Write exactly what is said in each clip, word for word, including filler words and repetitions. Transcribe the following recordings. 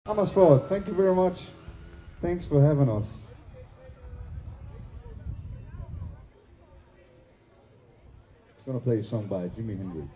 Amersfoort, thank you very much. Thanks for having us. I'm gonna play a song by Jimi Hendrix.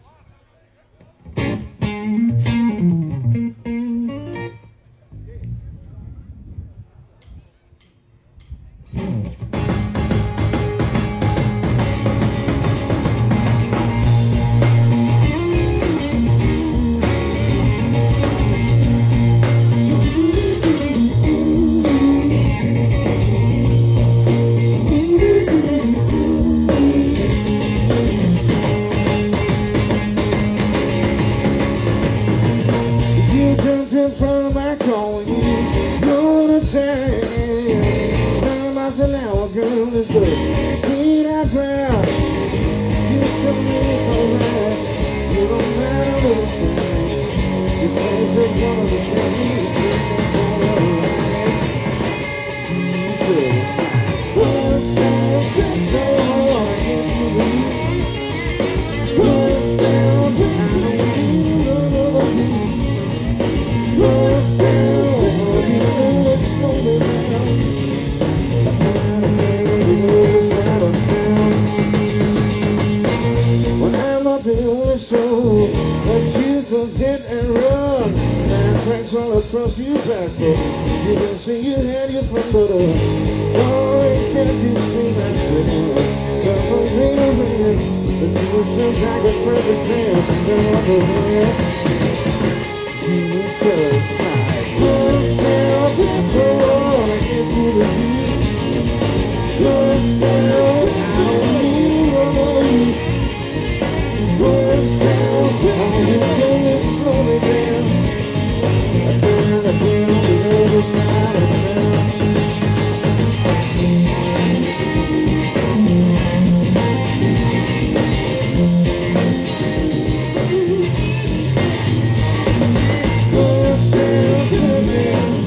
Across you back, you can see you had your front door. Oh, can't you see that city? Come on, dream of me. But you were so like a perfect man. Then up ahead, you just like first now, petrol. I get you the beat. First now, I need you. First now, I you going slowly down. I turn again on the other side of town. Goes down to me.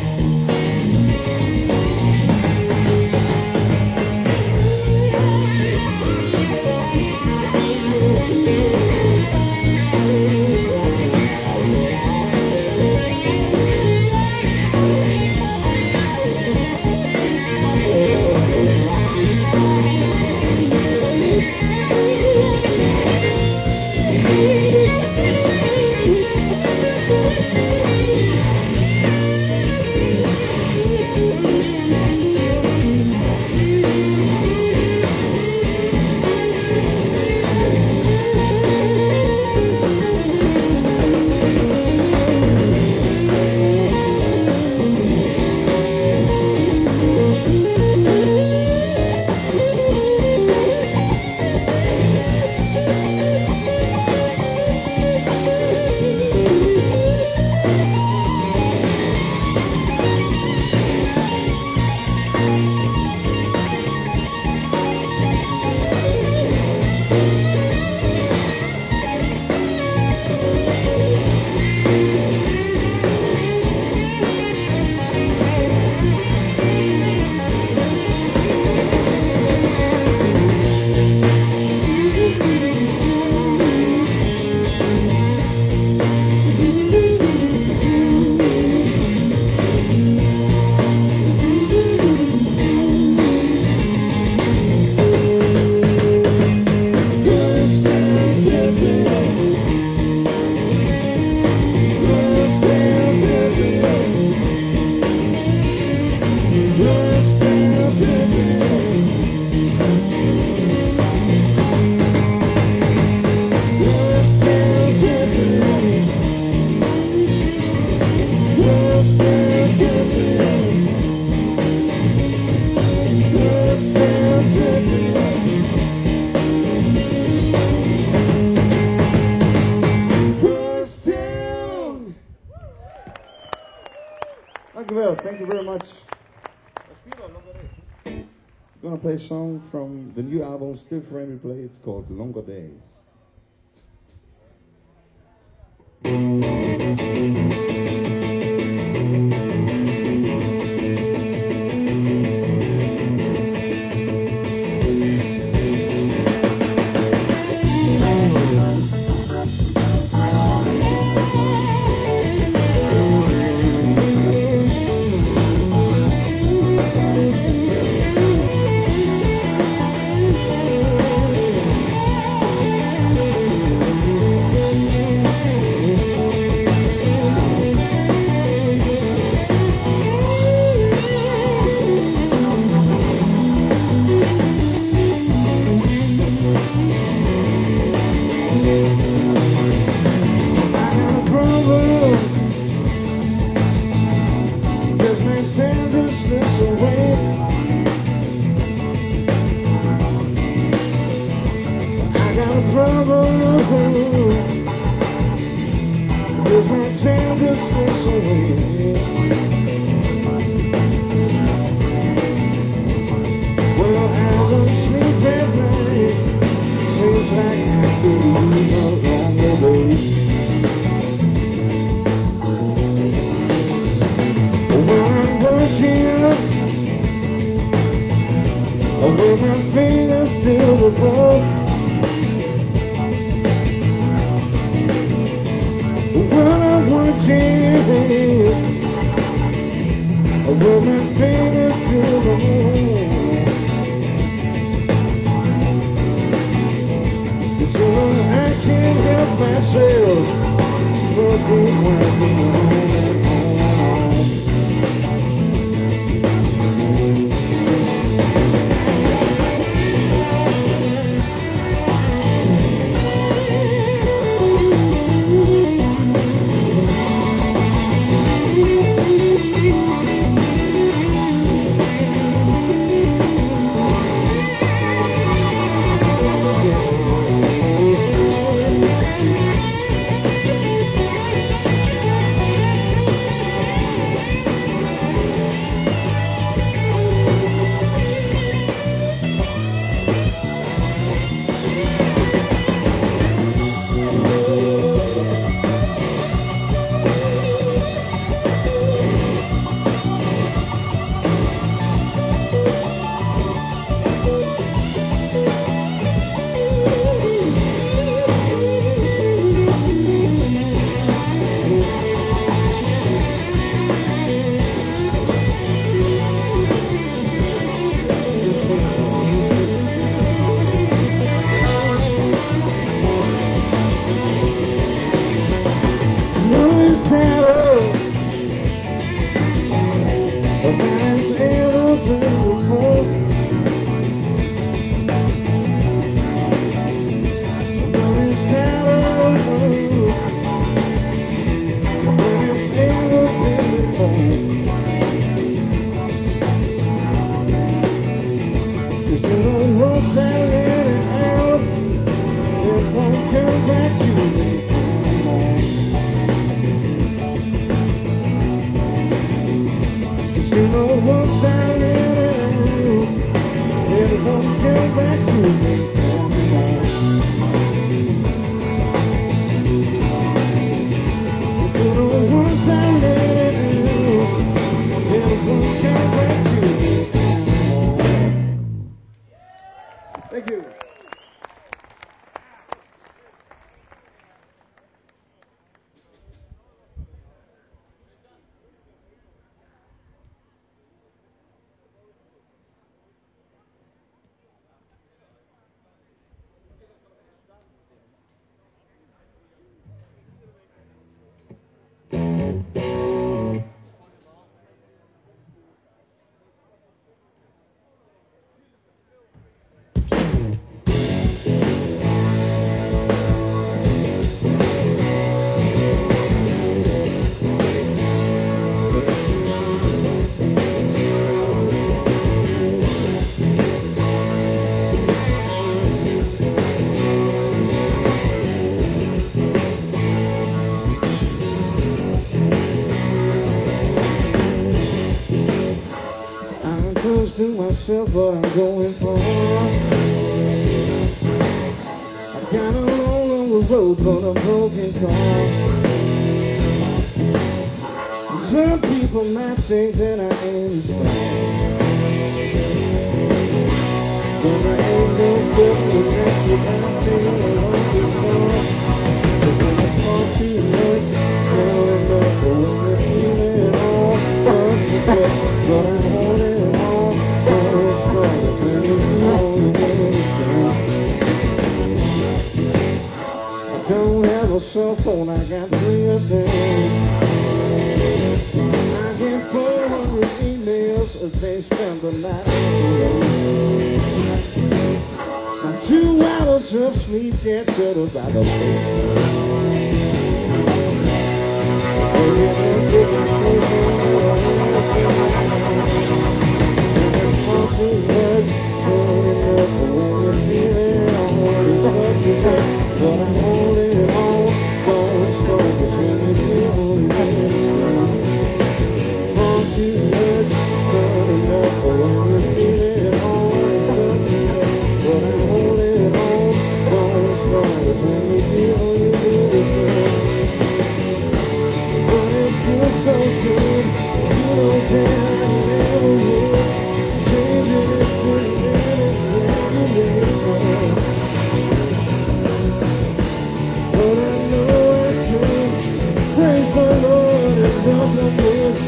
Thank you very much. I'm gonna play a song from the new album Still For Me Play. It's called Longer Days. run my fingers through the book. When I want to change, I run my fingers through the moon. Cause you know I can't help myself, looking working on and on. You know once I let it out, it won't come back to me. You know once I let it out, it won't come back to me. Thank you. To myself what I'm going for. I got a long, long road but a broken car. Some people might think that I am strong, but I ain't no good for the rest of my feeling like this more. Cause when it's far too much, well enough for when you're feeling all first regret, but I'm holding on. I don't have a cell phone, I got three of them. I get four hundred emails as they spend the night. And two hours of sleep get better by the day. But I'm holding on, going strong between the two. Far too much, not enough for when you're feeling all this stuff. But I'm holding on, going strong between the two. But it feels so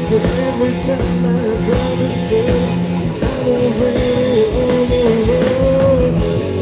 'cause every time I drive this way, I will really on the road.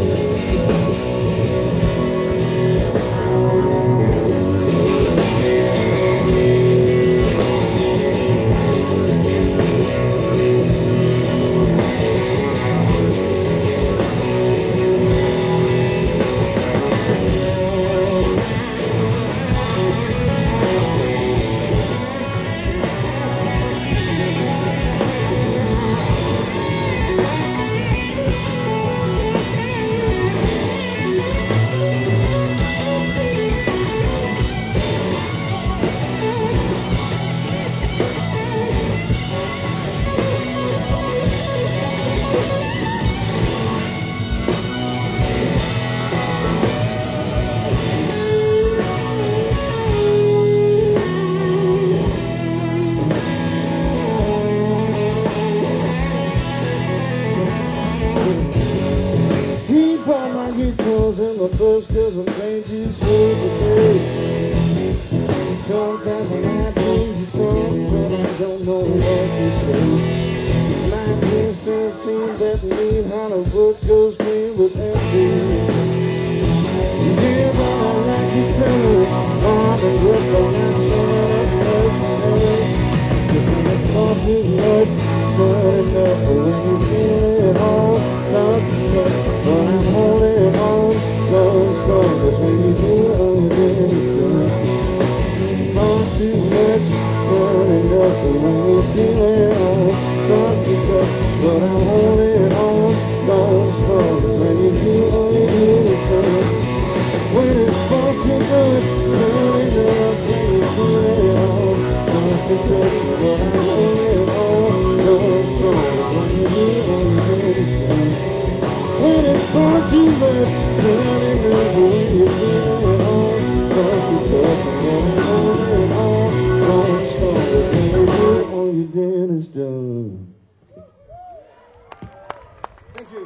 Keep all my guitars in the bus 'cause I'm playing too slow today. Sometimes I might be drunk, but I don't know what to say. My princess seems that mean Hollywood goes green with empty. Yeah, but I like it too. I'm a good for that sort of person. Cause when it's far too much, it's not enough when you feel it all. Starts to touch, but I'm holding on. Going strong, cause when you do all you did is good. Far too much, it's not enough when you feel it all. Starts to touch, but I'm holding on. Going strong, cause when you do all you did is good. When it's far too much, it's not enough when you feel it all. Starts to touch, but I'm holding on. Going strong, cause when you do all you did is good. When it's far too much, turning over when you feel it all. Starts to talk and I'm holding on. Going strong, when you do all you did is done. Thank you.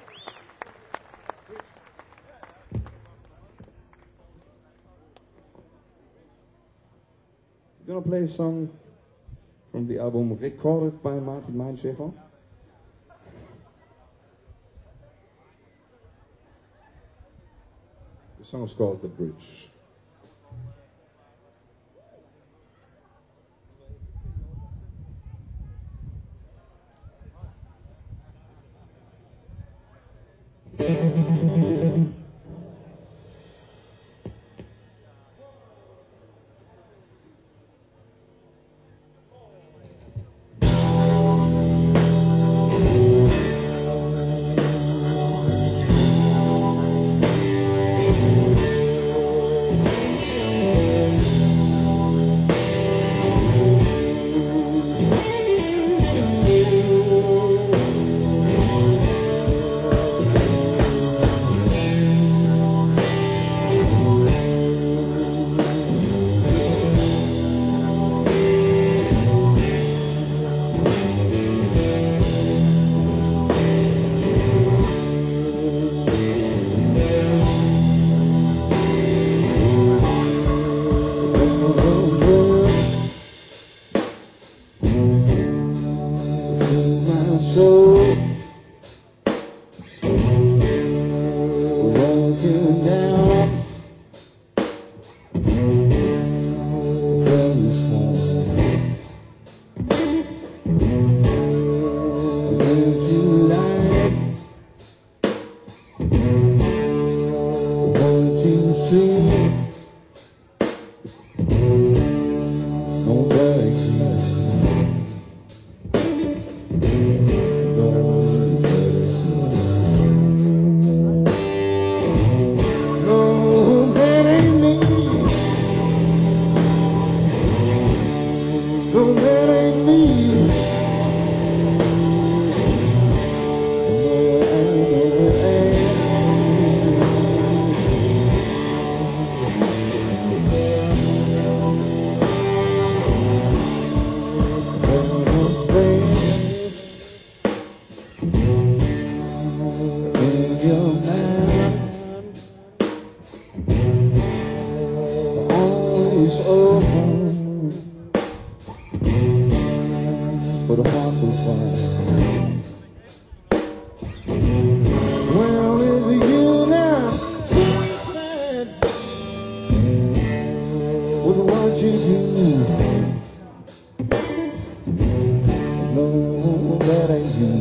I'm gonna play a song from the album recorded by Martin Meinschäfer. The song is called The Bridge. but the heart will find. Well, with you now, so sad with what you do. No, that ain't you.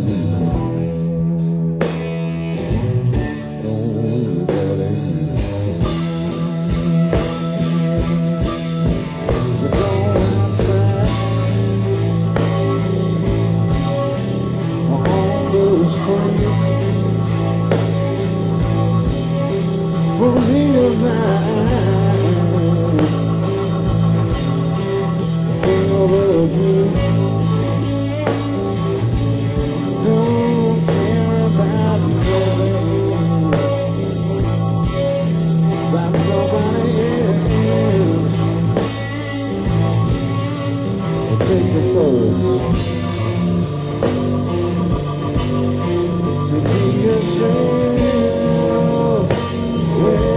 No, that ain't you. So go outside on those streets for me to find. Think over you. Don't care about nobody, about nobody else. Take the first. You be yourself. Well.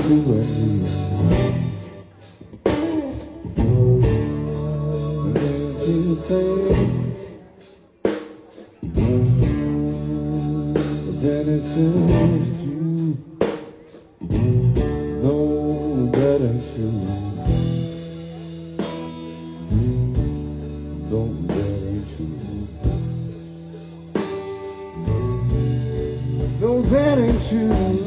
you and me. Let you think that it's just you. No better to no better to no better to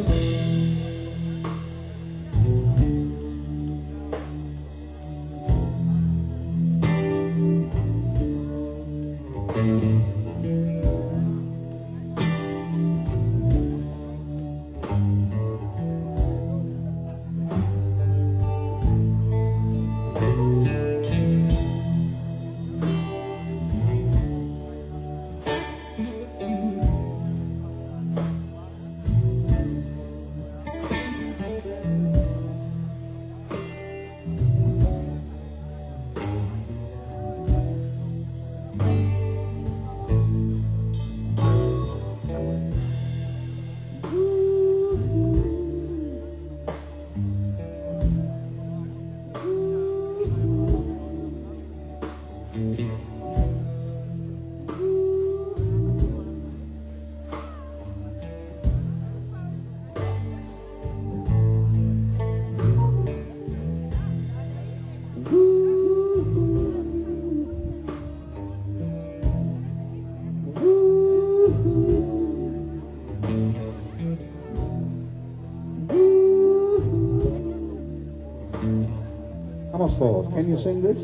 Amersfoort, can you sing this?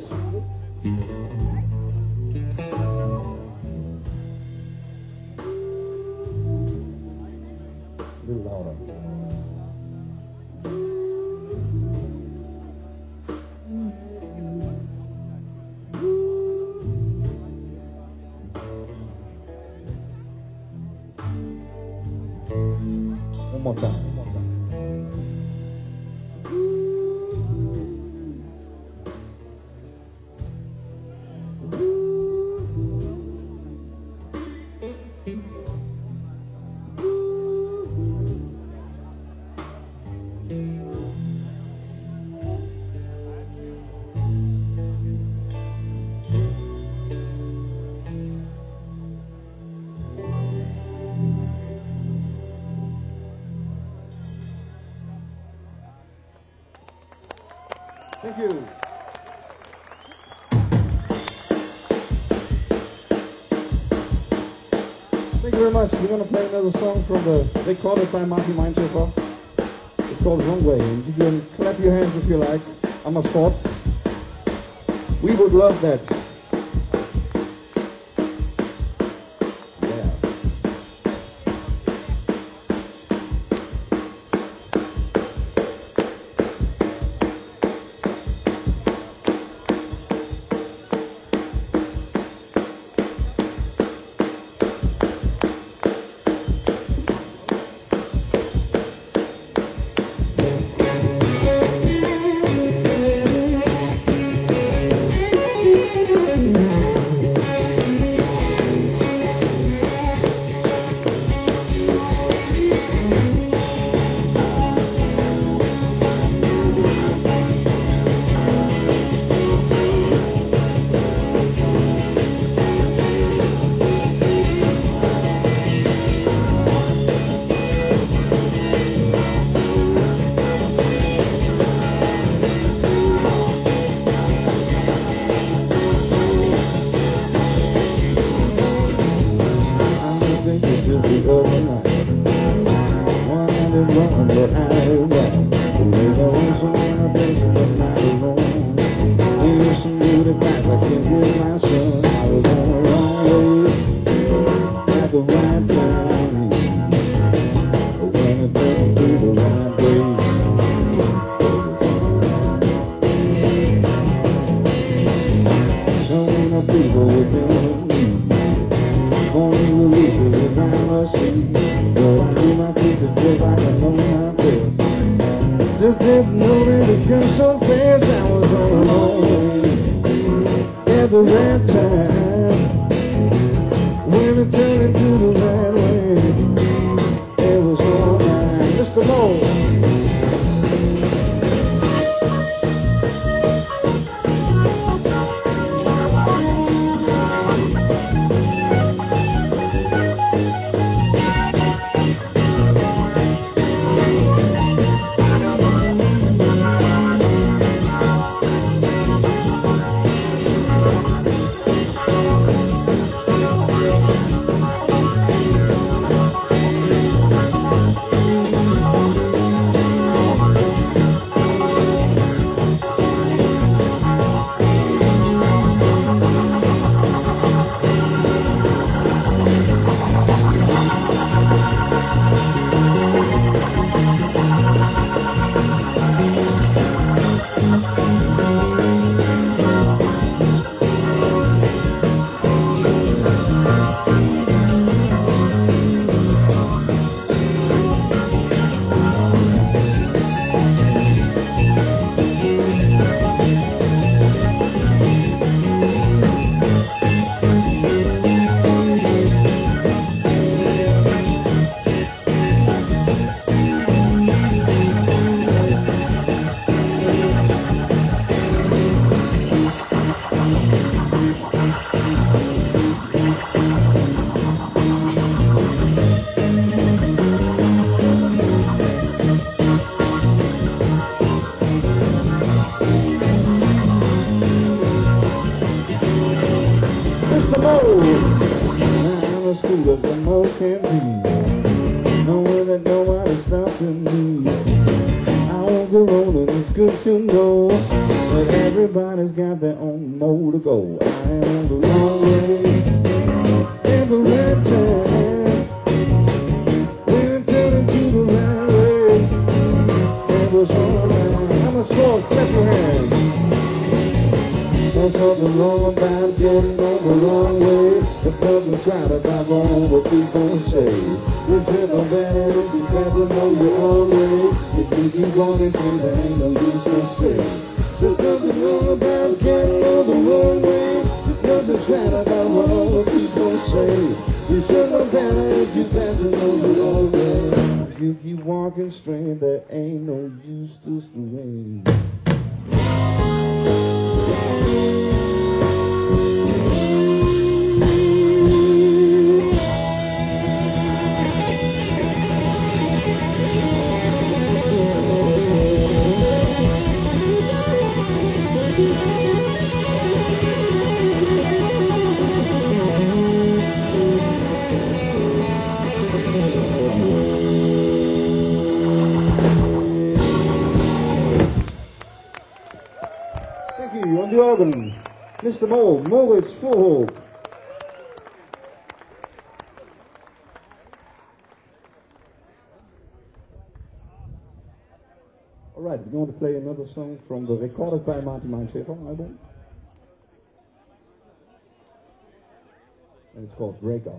A little louder. One more time. One more time. Thank you. Thank you very much. We're going to play another song from the recorded by Marty Meinhofer. It's called Wrong Way. And you can clap your hands if you like. Amersfoort. We would love that. Yeah. Thank you. world can be, knowing that nobody's stopping me. I won't go on, and it's good to know that everybody's got their own mode to go. I am on the long way, in the red time, we're turning to the right way. It was all right. How much more? Clap your hands. There's something wrong about getting on the wrong way. If nothing's right about wrong, what people say. This is no better if you never know your own way. If you keep wanting to, there ain't no use to stay. There's nothing wrong about getting on the wrong way. If nothing's right about wrong, what people say. You should know better if you plan to know the wrong way. If you keep walking straight, there ain't no use to stray. On the organ, Mister Mo, Moritz Vorhof. All right, we're going to play another song from the Recorded by Marty Meinschäfer album. And it's called Breakout.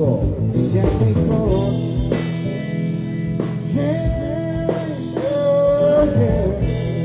chords. Got me caught. Yeah, yeah, yeah.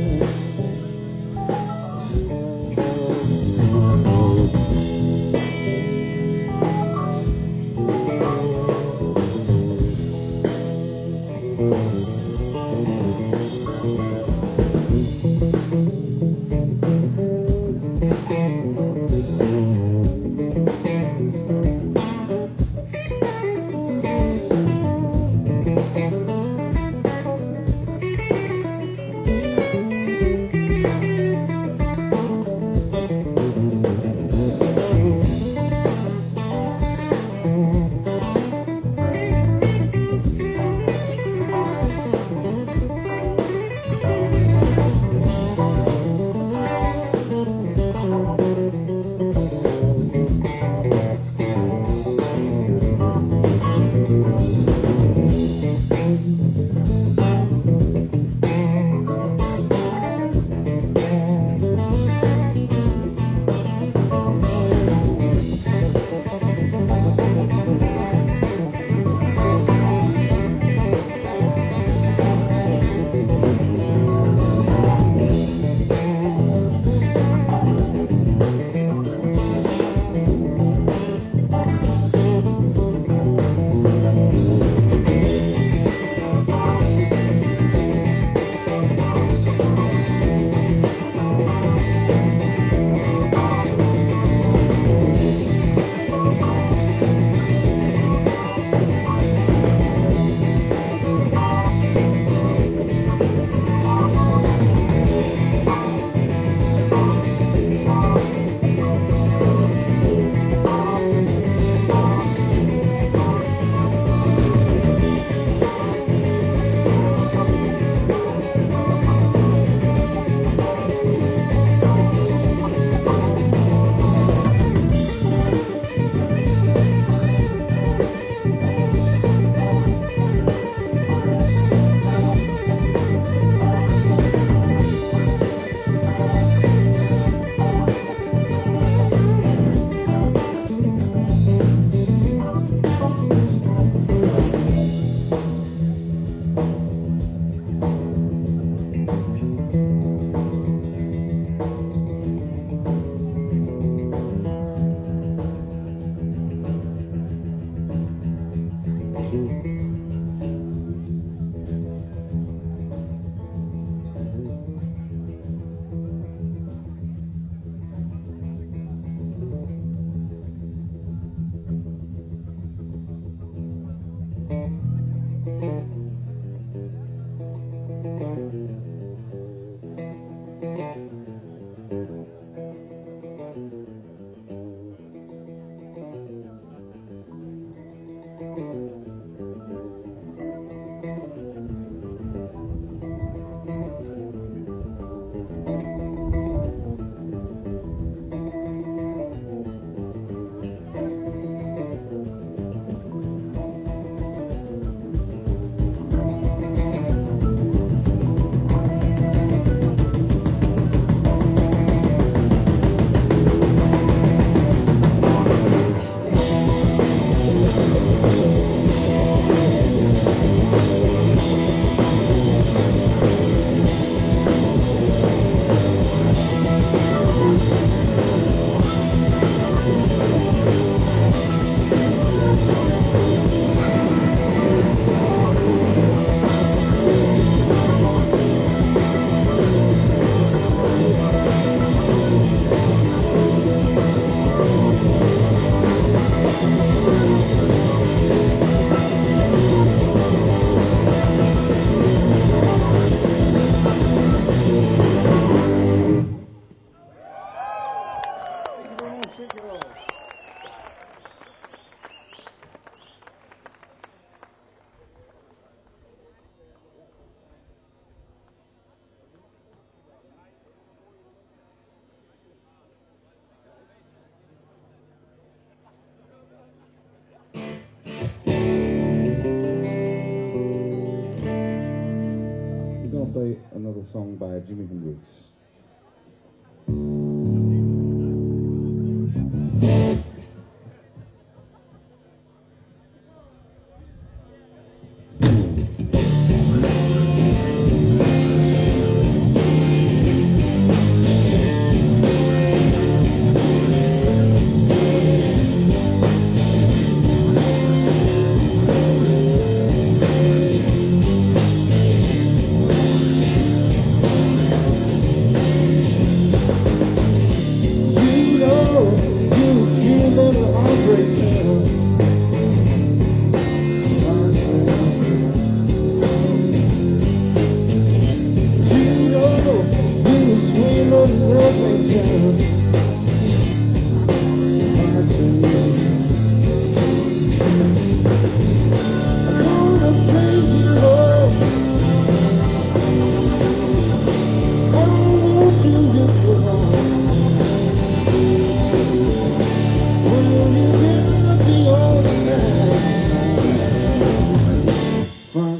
play another song by Jimi Hendrix.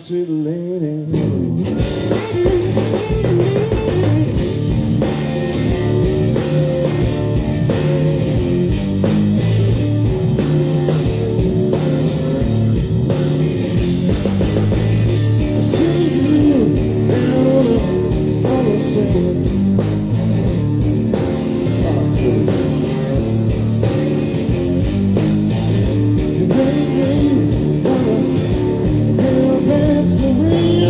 sweet lady. I see you down on the sand. Oh, sweet. You make me wanna hear a dance to ring.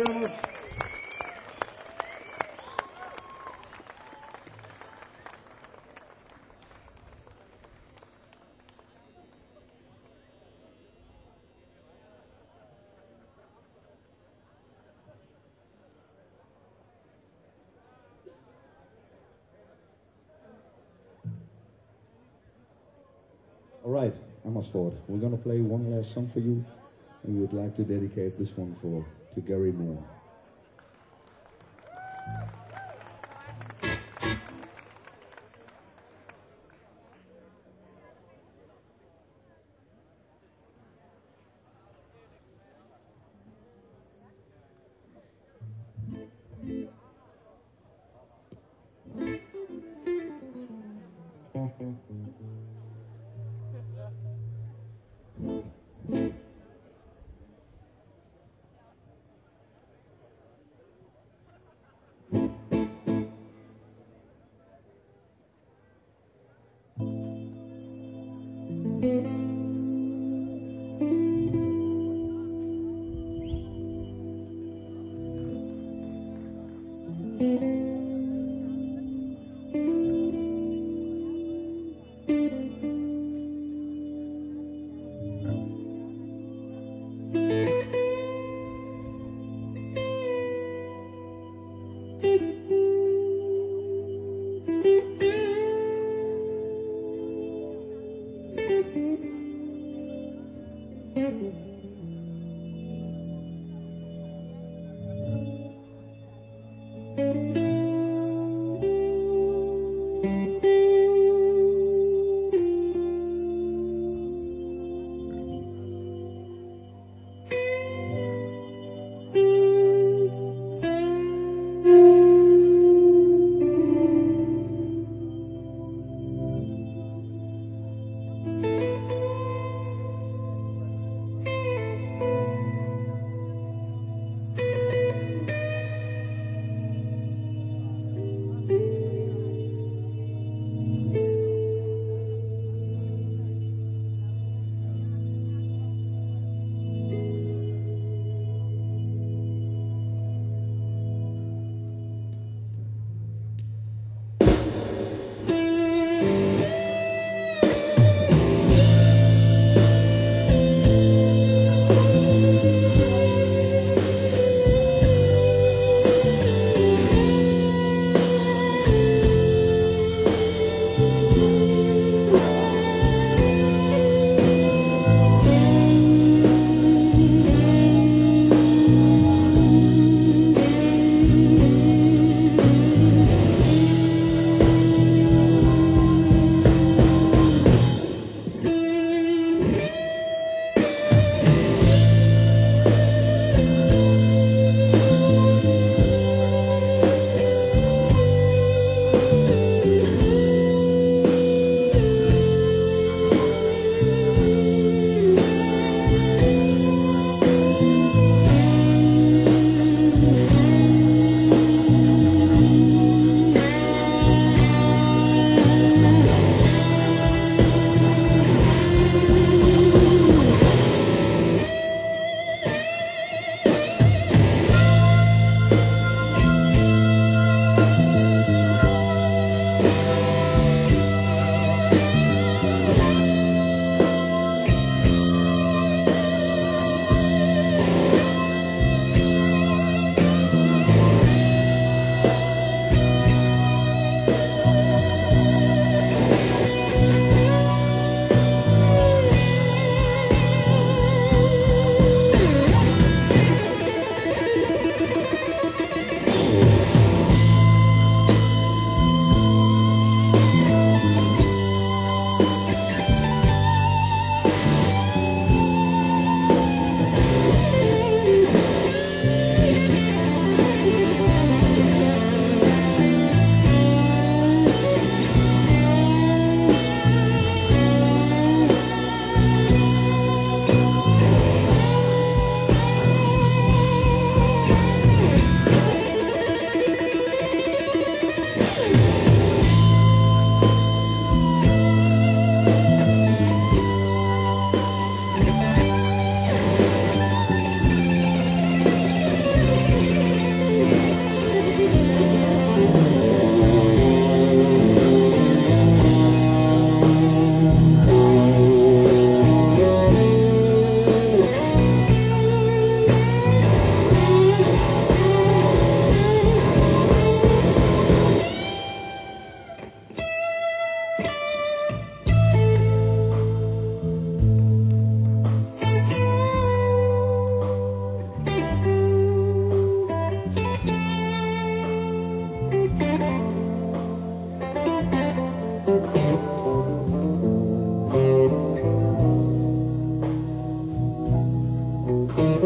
very much. All right, Amos Ford, we're going to play one last song for you, and we would like to dedicate this one for to Gary Moore.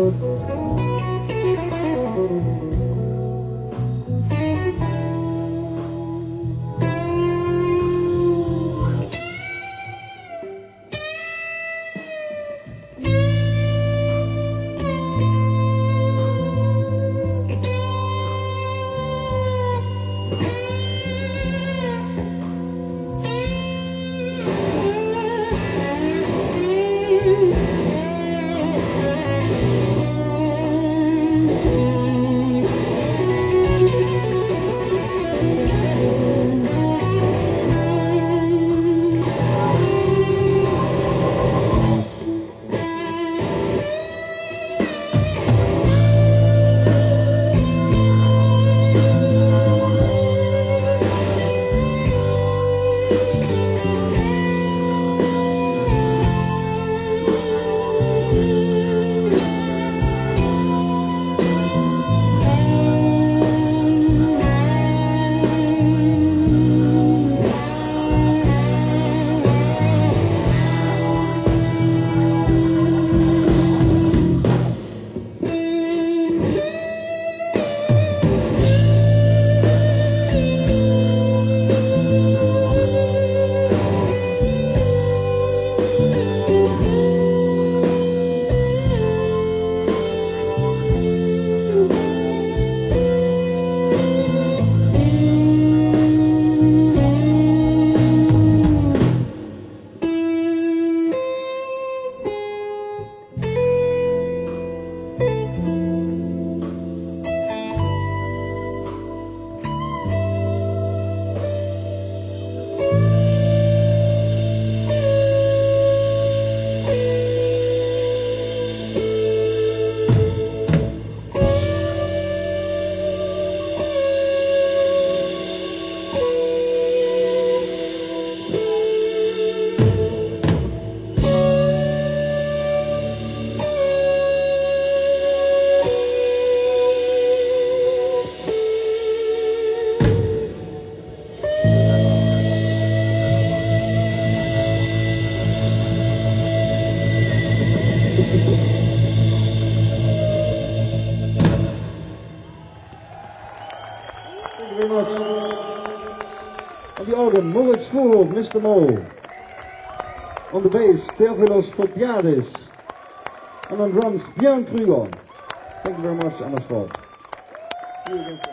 Thank you very much. On the organ, Moritz Voorhof, Mister Mo. On the bass, Theophilos Fotiadis. And on drums, Björn Krüger. Thank you very much, Anna Sport. See you again.